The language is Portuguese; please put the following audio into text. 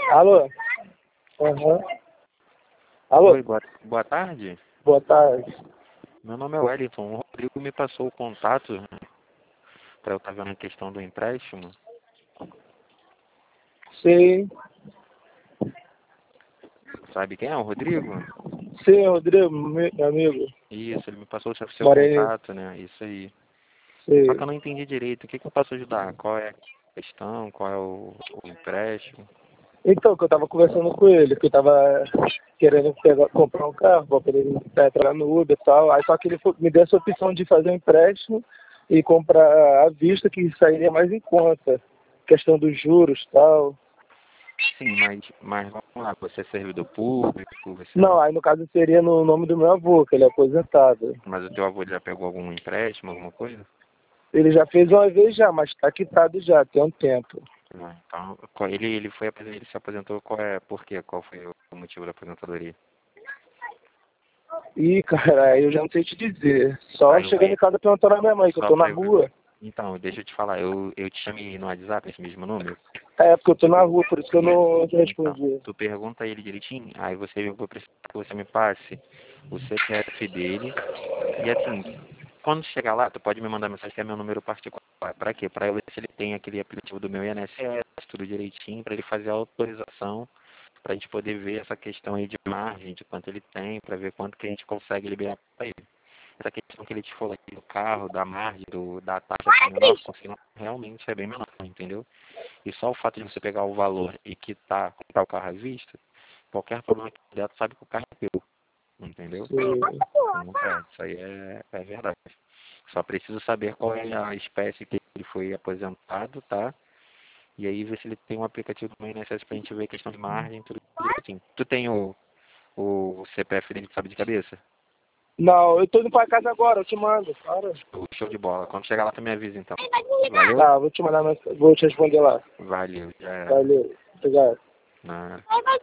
Alô? Aham. Alô? Oi, boa tarde. Boa tarde. Meu nome é Wellington. O Rodrigo me passou o contato para eu estar vendo a questão do empréstimo. Sim. Sabe quem é o Rodrigo? Sim, Rodrigo, meu amigo. Isso, ele me passou o seu Morei. contato, né? Isso aí. Só que Sim. eu não entendi direito. O que eu posso ajudar? Qual é a questão? Qual é o empréstimo? Então, que eu tava conversando com ele, que eu tava querendo comprar um carro pra poder entrar no Uber e tal. Aí só que ele me deu essa opção de fazer um empréstimo e comprar à vista, que sairia mais em conta. Questão dos juros e tal. Sim, mas vamos lá. Você é servidor público? Não, aí no caso seria no nome do meu avô, que ele é aposentado. Mas o teu avô já pegou algum empréstimo, alguma coisa? Ele já fez uma vez já, mas tá quitado já, tem um tempo. Então, ele se aposentou, por quê? Qual foi o motivo da aposentadoria? Ih, cara, aí eu já não sei te dizer. Só Aí, chegando em casa perguntando à minha mãe, que eu só tô na pra eu... rua. Então, deixa eu te falar, eu te chamei no WhatsApp, esse mesmo número. É, porque eu tô na rua, por isso que eu não te Então, respondi. tu pergunta ele direitinho, aí eu vou precisar que você me passe o CPF dele. E assim, quando chegar lá, tu pode me mandar mensagem que é meu número particular. Pra quê? Pra eu ver se ele tem aquele aplicativo do meu INSS, tudo direitinho, pra ele fazer a autorização, pra gente poder ver essa questão aí de margem, de quanto ele tem, pra ver quanto que a gente consegue liberar pra ele. Essa questão que ele te falou aqui do carro, da margem, da taxa ser menor, consigo realmente é bem menor, entendeu? E só o fato de você pegar o valor e quitar, comprar o carro à vista, qualquer problema que der, tu sabe que o carro é teu, entendeu? Sim. Não perde, isso aí é verdade. Só preciso saber qual é a espécie que ele foi aposentado, tá? E aí ver se ele tem um aplicativo do INSS pra gente ver a questão de margem, tudo direitinho. Tu tem o CPF dele, sabe de cabeça? Não, eu tô indo pra casa agora, eu te mando, cara. Show de bola. Quando chegar lá, tu me avisa então. Valeu? Tá, vou te mandar, vou te responder lá. Valeu, já era. Valeu, obrigado. Na-